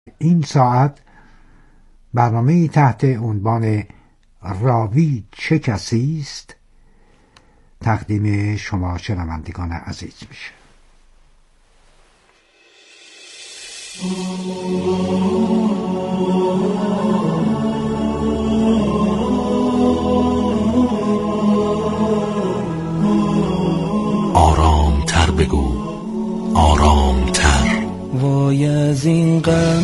این ساعت برنامه تحت عنوان راوی چه کسی است تقدیم شما شنوندگان عزیز میشه. آرام تر بگو، آرام تر. وای از این غم،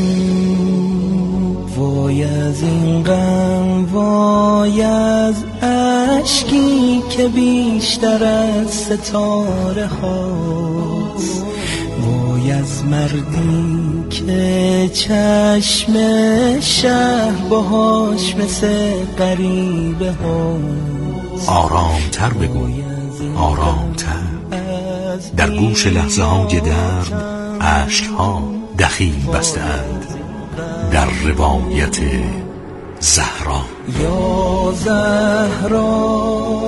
وای از این غم، وای از اشکی که بیشتر از ستاره هاست، وای از مردی که چشم شهر باهاش مثل غریبه هاست. آرام تر بگو، آرام تر. در گوش لحظه های درد اشک‌ها دخیل بستند در روایت زهرا. یا زهرا،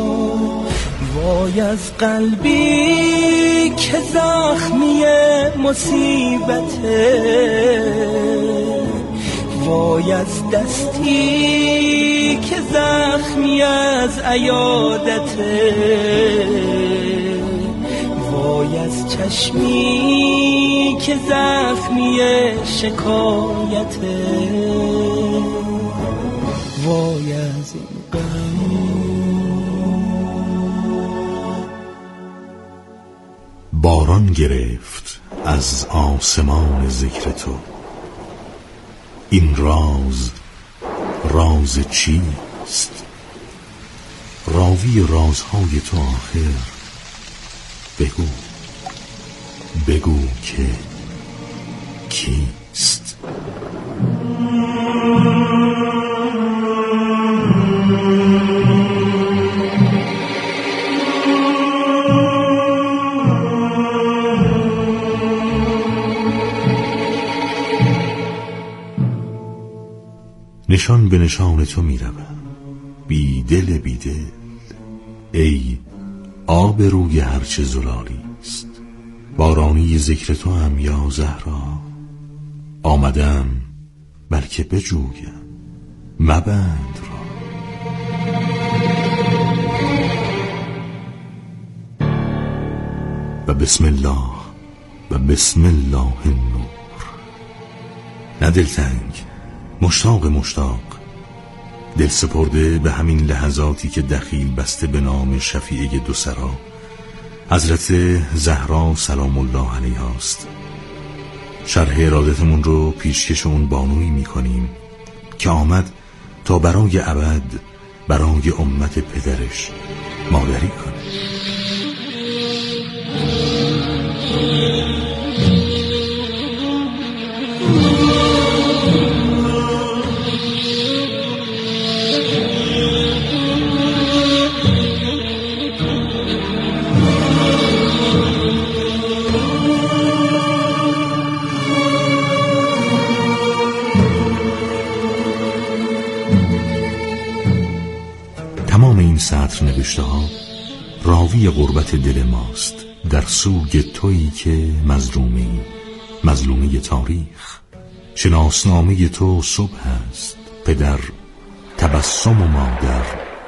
وای از قلبی که زخمی مصیبته، وای از دستی که زخمی از عیادته، وای از چشمی که زخمی شکایته، وای از این غم. باران گرفت از آسمان ذکر تو، این راز چیست؟ راوی رازهای تو آخر بگو که کیست؟ نشان به نشان تو می روم، بی دل ای آب روی هرچه زلالی است. بارانی ذکر تو هم یا زهرا، آمدم بلکه بجویم مبند را. و بسم الله النور. نه دلتنگ، مشتاق دل سپرده به همین لحظاتی که دخیل بسته به نام شفیعه دو سرا حضرت زهرا سلام الله علیها است. شرح ارادتمون رو پیشکش اون بانویی میکنیم که آمد تا برای ابد برای امت پدرش مادری کنه. تمام این سطر نوشته ها راوی غربت دل ماست در سوگ تویی که مظلومه تاریخ. شناسنامه تو صبح است، پدر تبسم و مادر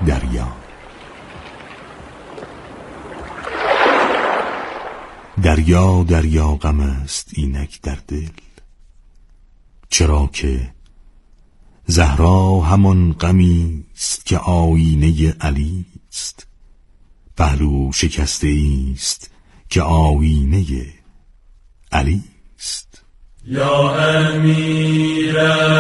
دریا غم است اینک در دل. چرا که زهرا همان غمی است که آینه علی است، پهلو شکسته است که آینه علی است. یا امیر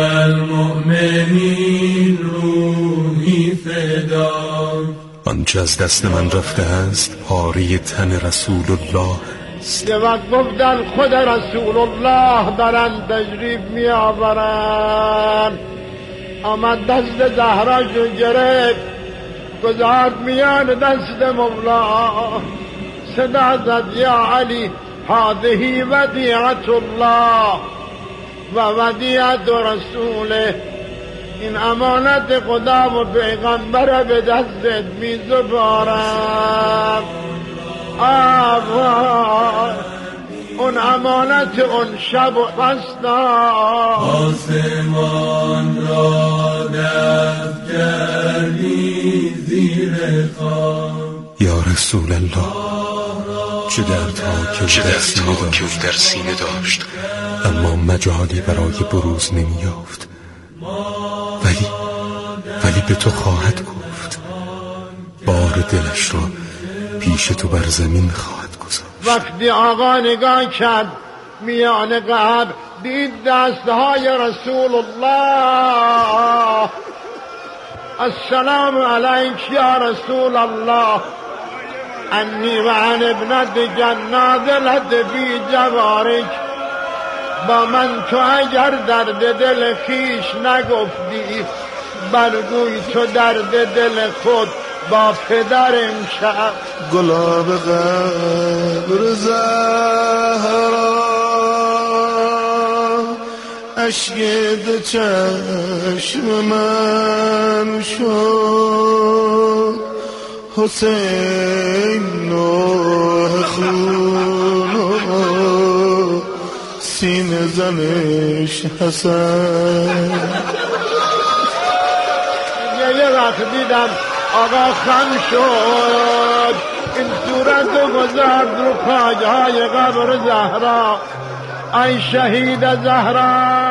المؤمنین روحی فدا. آنچه از دست من رفته است پاره تن رسول الله است. و گفتن خود رسول الله دارن تشریف می آورن. آمد دست زهراشو گرفت گذارد میان دست مولا، صدا زد یا علی هذه ودیعت الله و ودیعت رسوله. این امانت خدا و پیغمبر به دستت می سپارم. اون امانت اون شب و بستا آسمان را دفع کردی زیر خاک. یا رسول الله، چه دردها که در سینه داشت اما مجالی برای بروز نمی‌یافت. ولی به تو خواهد گفت، بار دلش را پیش تو بر زمین خواهد گذاشت. وقتی آقا نگاه کرد میان قبر، دید دستهای رسول الله. السلام علیک یا رسول الله، انی و عن ابنت نازلت بی جوارک. با من تو اگر درد دل خیش نگفتی، برگوی تو درد دل خود با پدر امشب. گلاب قبر زهرا اشک دو چشم من شد، حسین نوح خون سینه زنش حسن. یه وقت دیدم آقا خم شد، این صورت گذارد رو پایه‌های قبر زهرا. ای شهید زهرا.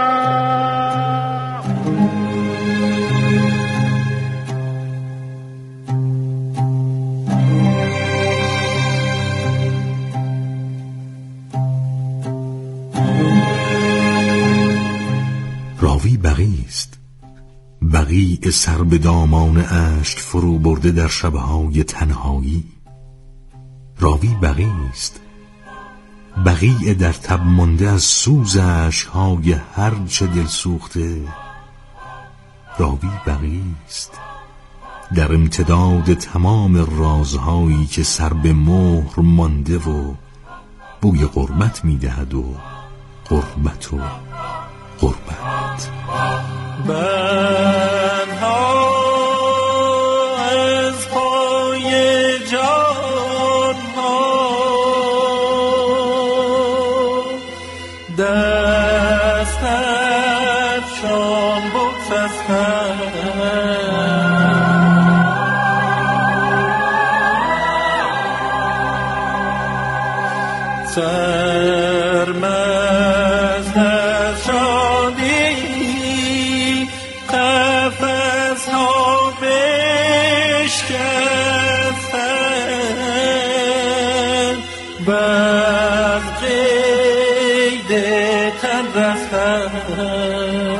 راوی بقی است. بقیع سر به دامان اشک فرو برده در شبهای تنهایی. راوی بقی است. بقیع در تب مانده از سوز اشکهای هر چه دل سوخته. راوی بقی است. در امتداد تمام رازهایی که سر به مهر مانده و بوی غربت میدهد و غربت و غربت. بندها از پای جان ها، دستشان بغض از سرمست از شادی، قفس ها بشکستن، بر قید تن رفتن.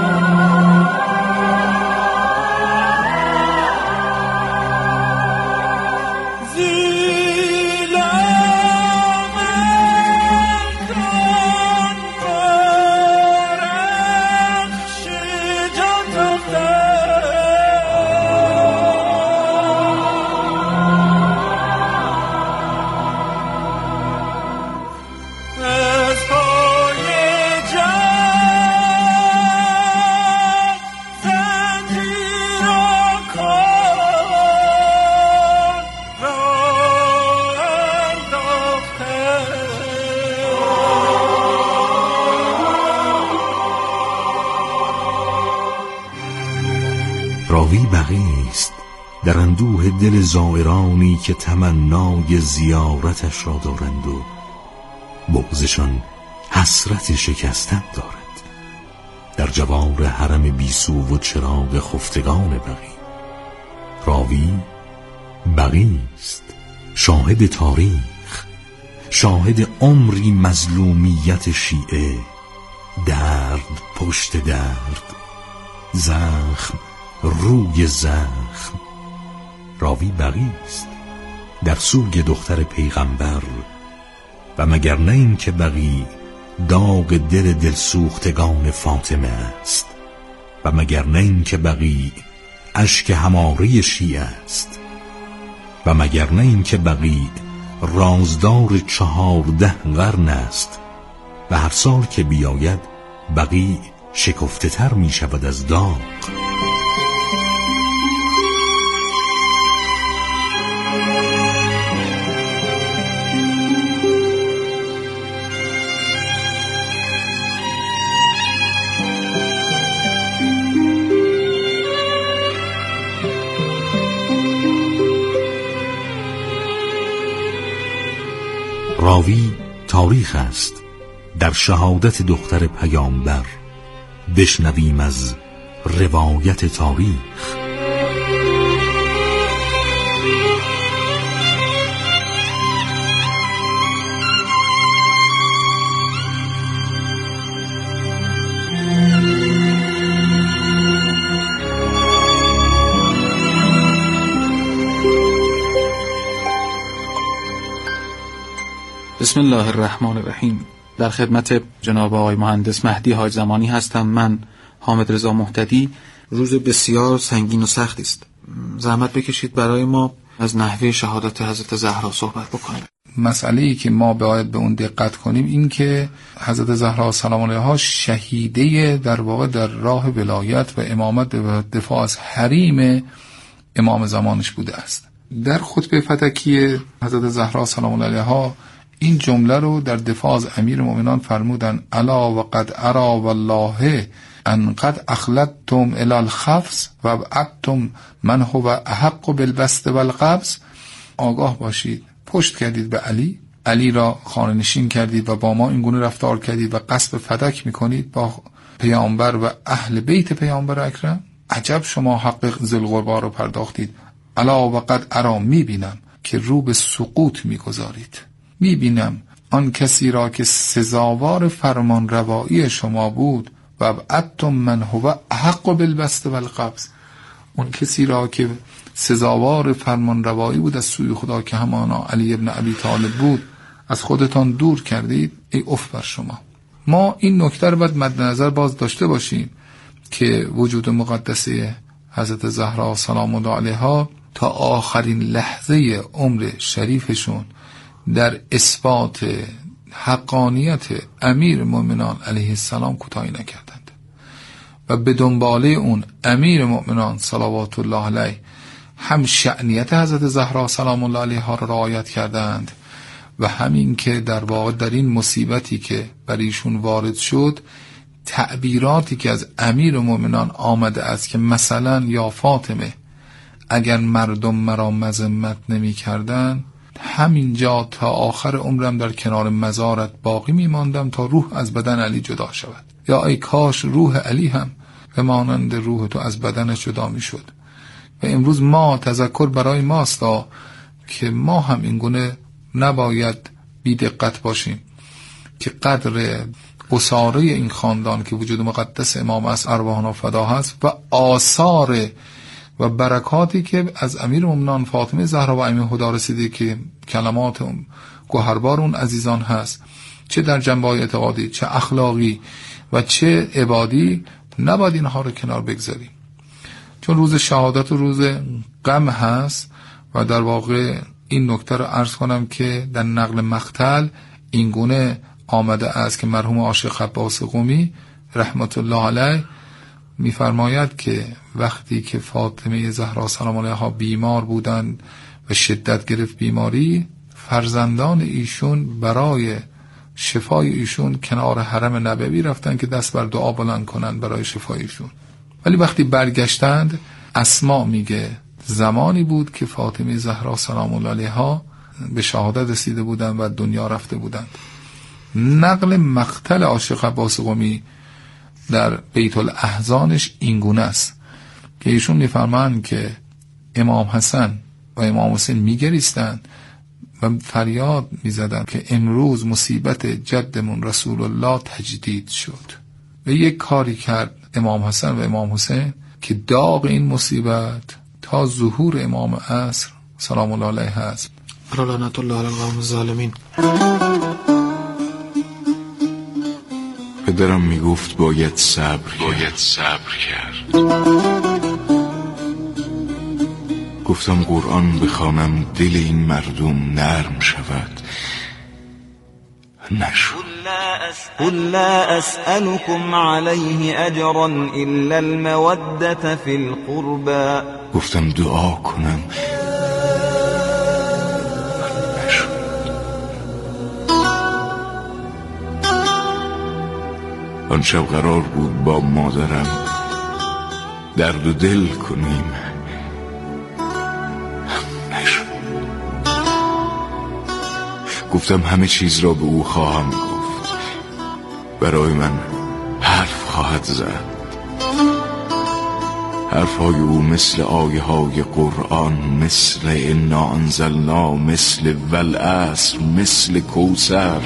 راوی بقی است. در اندوه دل زائرانی که تمنای زیارتش را دارند و بغضشان حسرت شکستن دارد. در جوار حرم بیسو و چراغ خفتگان بقی. راوی بقی است. شاهد تاریخ، شاهد عمری مظلومیت شیعه، درد پشت درد، زخم روی زخم. راوی بقی است. در سوگ دختر پیغمبر. و مگر نه این که بقی داغ دل دلسوختگان فاطمه است؟ و مگر نه این که بقی اشک هماره شیعه است؟ و مگر نه این که بقی رازدار 14 قرن است و هر سال که بیاید بقی شکفته تر می شود از داغ؟ راوی تاریخ است در شهادت دختر پیامبر. بشنویم از روایت تاریخ. بسم الله الرحمن الرحیم. در خدمت جناب آقای مهندس مهدی حاج زمانی هستم. من حامد رضا مهتدی. روز بسیار سنگین و سختی است. زحمت بکشید برای ما از نحوه شهادت حضرت زهرا صحبت بکنیم. مسئله‌ای که ما باید به اون دقت کنیم این که حضرت زهرا سلام علیها شهیده در واقع در راه ولایت و امامت و دفاع از حریم امام زمانش بوده است. در خطبه فتکی حضرت زهرا سلام علیها این جمله رو در دفاع از امیر مومنان فرمودن: الا و قد ارا والله ان قد اخلدتم الی الخفض و ابعدتم من هو احق بالبسط والقبض. آگاه باشید، پشت کردید به علی را خانه نشین کردید و با ما این گونه رفتار کردید و قصب فدک میکنید با پیامبر و اهل بیت پیامبر اکرم. عجب شما حق ذوالقربی رو پرداختید. الا و قد ارا، میبینم که رو به سقوط میگذارید. میبینم آن کسی را که سزاوار فرمان روایی شما بود و ابعدتم من هو احق بالبسط والقبض، اون کسی را که سزاوار فرمان روایی بود از سوی خدا که همانا علی ابن ابی طالب بود از خودتان دور کردید. ای اف بر شما. ما این نکته رو باید مد نظر باز داشته باشیم که وجود مقدسه حضرت زهرا سلام الله علیها تا آخرین لحظه عمر شریفشون در اثبات حقانیت امیر مومنان علیه السلام کوتاهی نکردند و به دنباله اون امیر مومنان صلوات الله علیه هم شأنیت حضرت زهرا سلام الله علیها را رعایت کردند و همین که در واقع در این مصیبتی که بر ایشون وارد شد تعبیراتی که از امیر مومنان آمده است که مثلا یا فاطمه اگر مردم مرا مذمت نمی کردن همینجا تا آخر عمرم در کنار مزارت باقی میماندم تا روح از بدن علی جدا شود، یا ای کاش روح علی هم به مانند روح تو از بدنش جدا میشد. و امروز ما تذکر برای ماست که ما هم این گونه نباید بی دقت باشیم که قدر اساره این خاندان که وجود مقدس امام است ارواحنا فدا هست و آثار و برکاتی که از امیر مومنان فاطمه زهرا و امین هدا رسیده که کلمات گوهربار اون عزیزان هست، چه در جنبه‌های اعتقادی، چه اخلاقی و چه عبادی، نباید اینها رو کنار بگذاریم. چون روز شهادت و روز غم هست و در واقع این نکته رو عرض کنم که در نقل مقتل این گونه آمده است که مرحوم عاشق عباس قمی رحمت الله علیه می‌فرماید که وقتی که فاطمه زهرا سلام علیها بیمار بودند و شدت گرفت بیماری، فرزندان ایشون برای شفای ایشون کنار حرم نبوی رفتن که دست بر دعا بلند کنند برای شفای ایشون. ولی وقتی برگشتند اسما میگه زمانی بود که فاطمه زهرا سلام الله علیها به شهادت رسیده بودند و دنیا رفته بودند. نقل مقتل عاشق عباس قمی در بیت الاحزانش اینگونه است که ایشون میفرمایند که امام حسن و امام حسین میگریستند و فریاد میزدند که امروز مصیبت جدمون رسول الله تجدید شد. و یک کاری کرد امام حسن و امام حسین که داغ این مصیبت تا ظهور امام عصر سلام الله علیه هست. لعنت الله علی القوم الظالمین. پدرم میگفت باید صبر کرد. گفتم قرآن بخوانم دل این مردم نرم شود. نشد. قل لا أسألكم عليه أجرا إلا المودة في القربى. گفتم دعا کنم. آن شب قرار بود با مادرم درد و دل کنیم، نشد. گفتم همه چیز را به او خواهم گفت، برای من حرف خواهد زد. حرفهای او مثل آیه های قرآن، مثل انا انزلنا، مثل والعصر، مثل کوثر.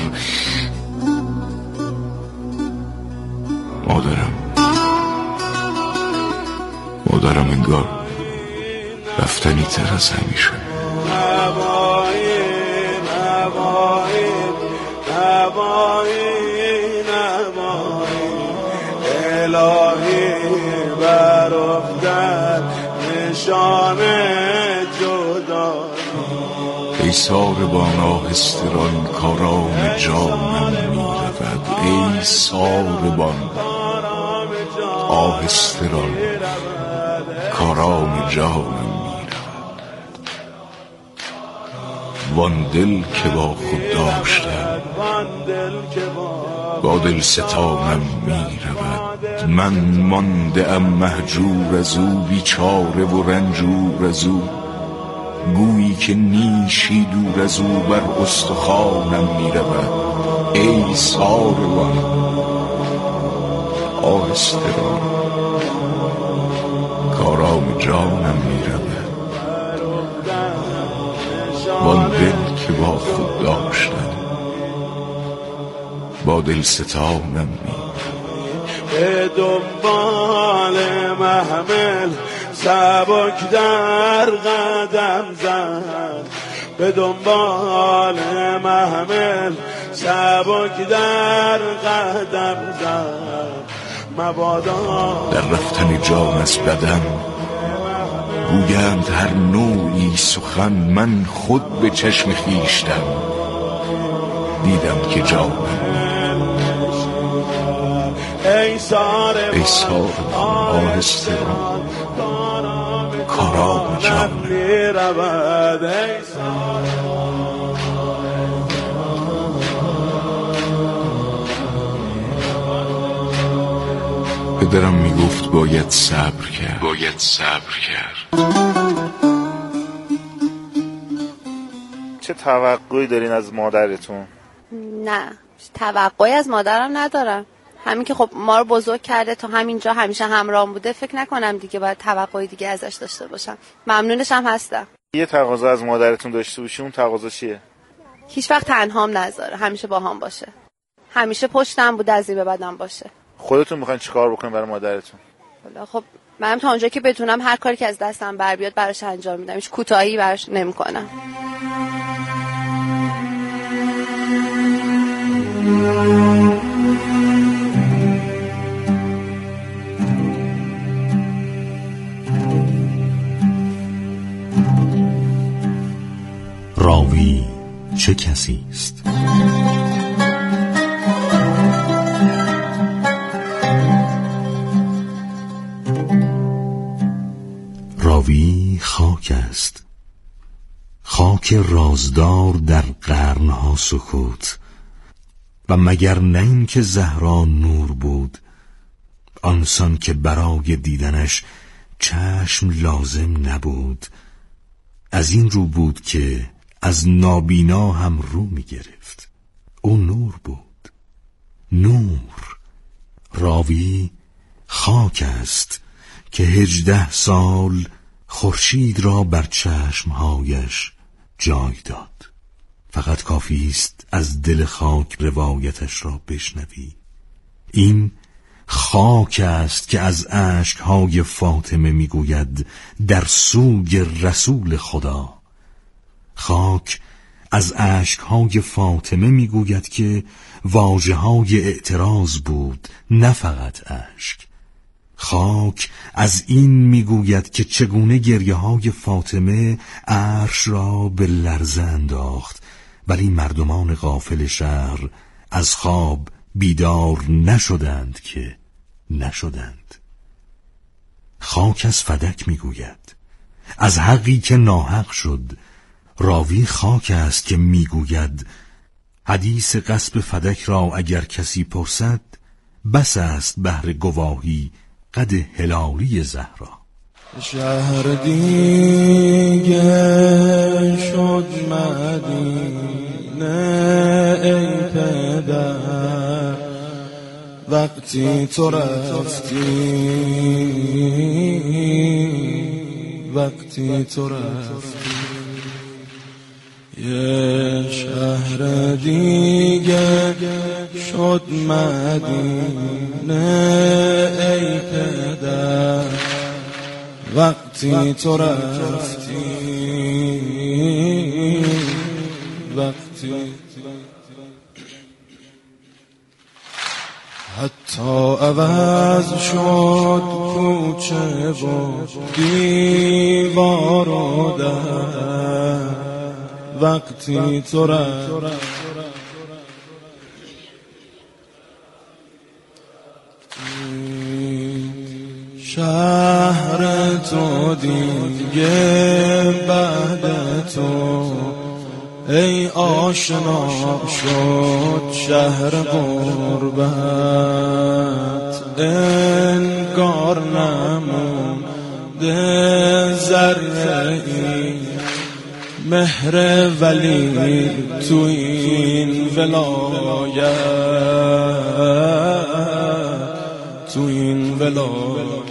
مادرم انگار رفتنی تر از همیشه. الهی برافتد نشان جدایی. ای ساربان آهستران کارام جانم میرود. ای ساربان آهستران کارام جانم میرود. وان دل که با خود داشتم با دل ستانم میرود. من مانده ام مهجور از او، بیچاره و رنجور از او. گویی که نیشی دور از او بر استخوانم میرود. ای ساربان آهستران کارام جانم میرود. وان دل که با خود داشتم با دل ستانم میرود. به دنبال محمل سبک در قدم زد. به دنبال محمل سبک در قدم زد. مبادا در رفتن جان از بدن گویند هر نوعی سخن. من خود به چشم خویشتن دیدم که جانم. ای ساربان آهستران کارام جانم. پدرم میگفت باید صبر کرد. چه توقعی دارین از مادرتون؟ نه، توقعی از مادرم ندارم. همین که خب ما رو بزرگ کرده تا همینجا، همیشه همراهم بوده، فکر نکنم دیگه باید توقعی دیگه ازش داشته باشم. ممنونش هم هستم. یه تقاضا از مادرتون داشته باشی، اون تقاضا چیه؟ هیچ وقت تنهام نذاره، همیشه با هم باشه. همیشه پشتم بوده، از این به بعدم باشه. خودتون میخواین چیکار بکنین برای مادرتون؟ والا خب منم تا اونجا که بتونم هر کاری که از دستم بر بیاد براش انجام میدم. هیچ کوتاهی براش نمیکنم. راوی چه کسی است؟ راوی خاک است، خاک رازدار در قرنها سکوت. و مگر نه این که زهرا نور بود، آنسان که برای دیدنش چشم لازم نبود. از این رو بود که از نابینا هم رو می گرفت. او نور بود، نور. راوی خاک است که 18 سال خورشید را بر چشمهایش جای داد. فقط کافی است از دل خاک روایتش را بشنوی. این خاک است که از اشکهای فاطمه میگوید در سوی رسول خدا. خاک از اشکهای فاطمه میگوید که واژه‌های اعتراض بود، نه فقط اشک. خاک از این میگوید که چگونه گریه‌های فاطمه عرش را به لرزه انداخت، ولی مردمان غافل شهر از خواب بیدار نشدند که نشدند. خاک از فدک میگوید از حقی که ناحق شد. راوی خاک است که میگوید حدیث غصب فدک را اگر کسی پرسد، بس است بهر گواهی قد هلالی زهرا. شهر دیگه شد مدینه ای پدر وقتی تو رفتی وقتی تو رفتی یه شهر دیگه شد مدینه ای پدر وقتی تو رفتی وقتی حتی عوض شد کوچه و دیوار و در وقتی تو رفتی شهر تو دیگه بعد تو ای آشنا شد شهر غربت انگار نمونده ذره‌ای مهر ولی تو این ولایت تو این ولایت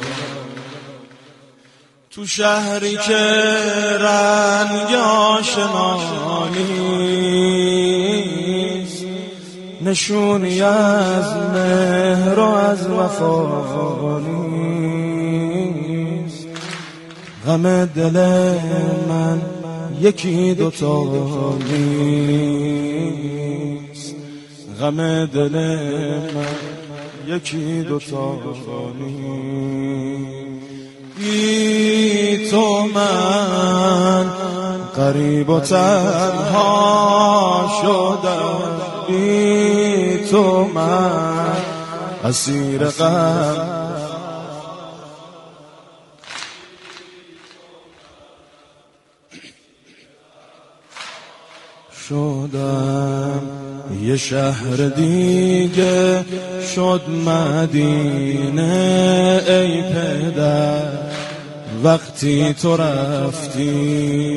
تو شهری که رنگ آشنا نیست نشونی از مهر و از وفا نیست غم دل من یکی دوتا نیست غم دل من یکی دوتا نیست بی تو من غریب و تنها شدم بی تو من اسیر غم شدم یه شهر دیگه شد مدینه ای پدر وقتی تو رفتی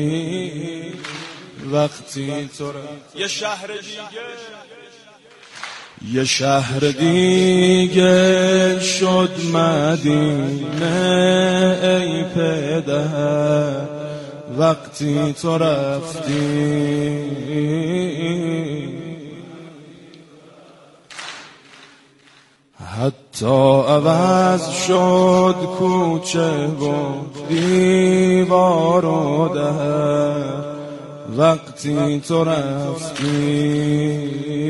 وقتی تو رفتی یه شهر دیگه شد مدینه ای پدر وقتی تو رفتی حتی عوض شد کوچه و دیوار و در وقتی تو رفتی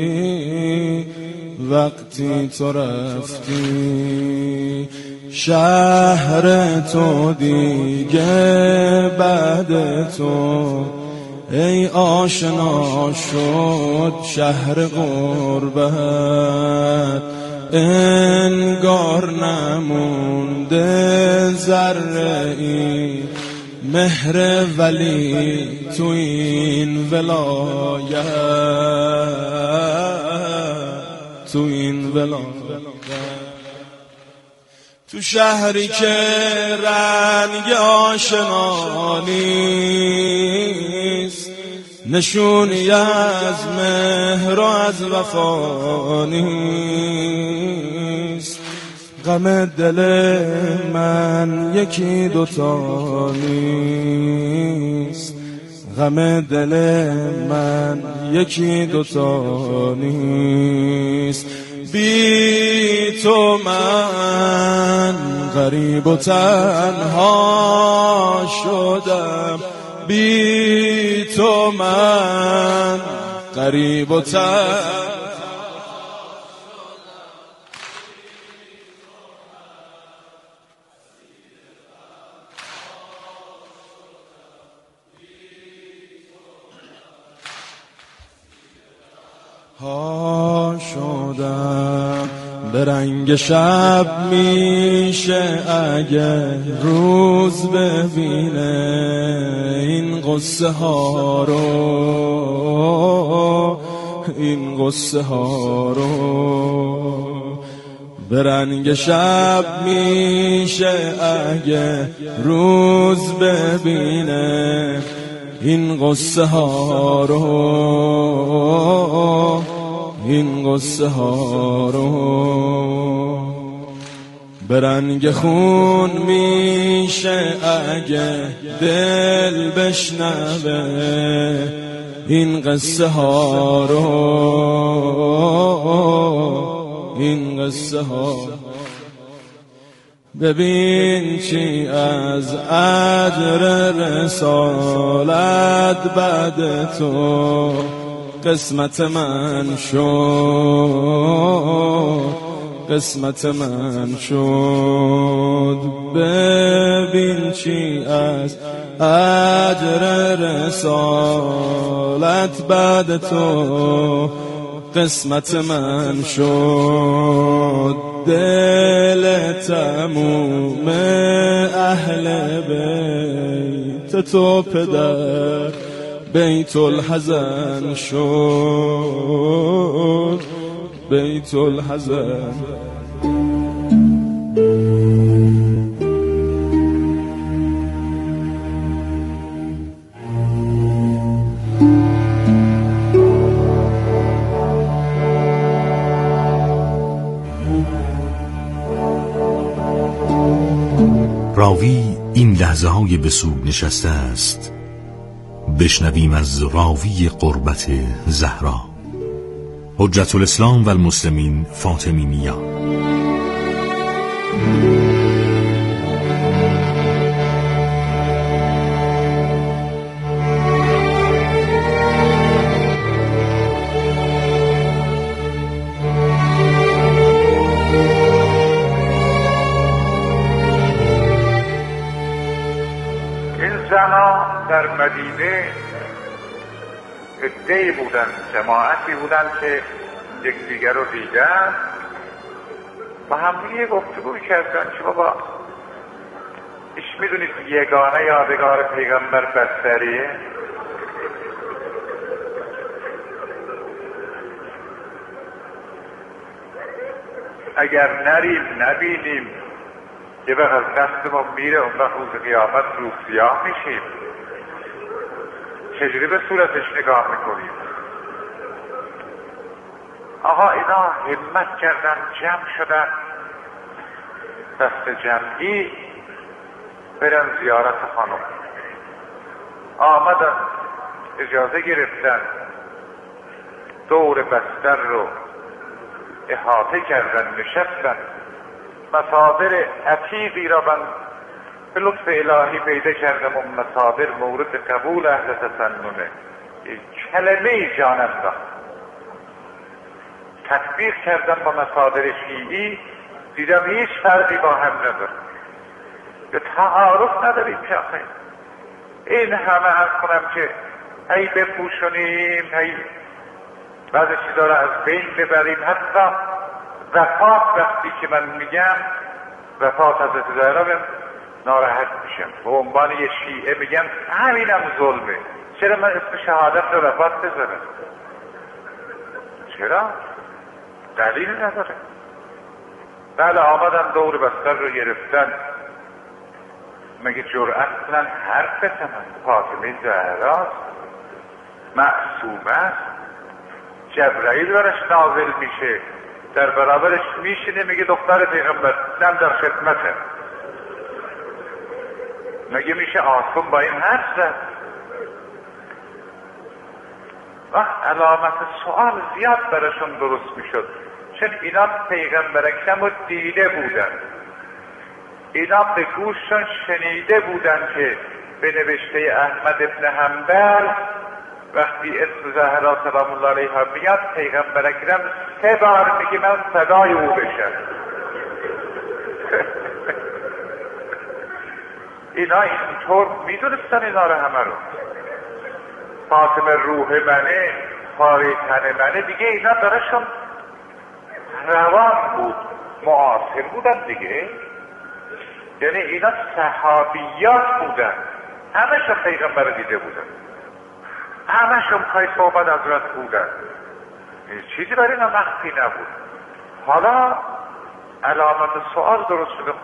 وقتی تو رفتی شهر تو دیگه بعد تو ای آشنا شد شهر غربت انگار نمونده ذره‌ای مهر ولی تو این ولایت تو این ولایت تو شهری که رنگ آشنا نیست نشونی از مهر و از وفا نیست غم دل من یکی دوتا نیست غم دل من یکی دوتا نیست بی تو من غریب و تنها شدم بی تو من غریب و تنها شدم به رنگ شب میشه اگه روز ببینه این قصه ها رو این قصه ها رو به رنگ شب میشه اگه روز ببینه این قصه ها رو، این قصه ها رو به رنگ خون میشه اگه دل بشنوه. این قصه ها رو، این قصه ها ببین چی از اجر رسالت بعد تو قسمت من شد، قسمت من شد. ببین چی از اجر رسالت بعد تو قسمت من شد. دل تموم اهل بیت تو پدر بیت الحزن شد، بیت الحزن. راوی این لحظه های به سوگ نشسته است. بشنویم از راوی قربت زهرا، حجت الاسلام و المسلمین فاطمی میا. در مدینه عده‌ای بودن، جماعتی بودن که یکدیگر رو دیدن و همدیگه گفتگو کردن که بابا ایش میدونید یگانه یادگار پیغمبر بستریه؟ اگر نریم نبینیم یه وقت از دست ما میره، اون وقت روز قیامت رو سیاه میشیم. چجوری به صورتش نگاه میکنیم؟ آقا اینا همت کردن، جمع شدن، دست جمعی برن زیارت خانم. آمدن، اجازه گرفتن، دور بستر رو احاطه کردن، نشستن. مصادر عتیقی را من به لطف الهی پیدا کردم و مصادر مورد قبول اهل تسننه. کلمه جان انداخت، تطبیق کردم با مصادر شیعی، دیدم هیچ فرقی با هم نداره. به تعارف نداریم که آخه این همه عرض کنم که هی بپوشونیم، هی بعض چیزا را از بین ببریم. حتی وفات وقتی که من میگم وفات حضرت زهرا ناراحت میشم، به عنوان یه شیعه میگم همینم ظلمه. چرا من اسم شهادت رو وفات بذارم؟ چرا؟ دلیل نداره. بله آمدن دور بستر رو گرفتن. مگه جرأت کنن حرف بزنن؟ فاطمه زهراست، معصومه است، جبرائیل برش نازل میشه، در برابرش میشینه میگه دختر پیغمبر من در خدمته. مگه میشه آسون با این حرف زد؟ و علامت سوال زیاد براشون درست میشد، چون اینا پیغمبر اکرم رو دیده بودن، اینا به گوششون شنیده بودن که به نوشته احمد ابن حنبل وقتی اسم زهرا سلام الله علیها میاد پیغمبر اکرم 3 بار میگه من صدای او بشم. اینا اینطور میدونستن اینا رو همه رو. فاطمه روح منه، پاره تن منه، دیگه اینا درشون روان بود، معاصر بودن دیگه. یعنی اینا صحابیات بودن، همشون پیغمبر دیده بودن، همشون پای صحبت حضرت بودن، چیزی برای اینا مخفی نبود. حالا علامت سوال درست شده،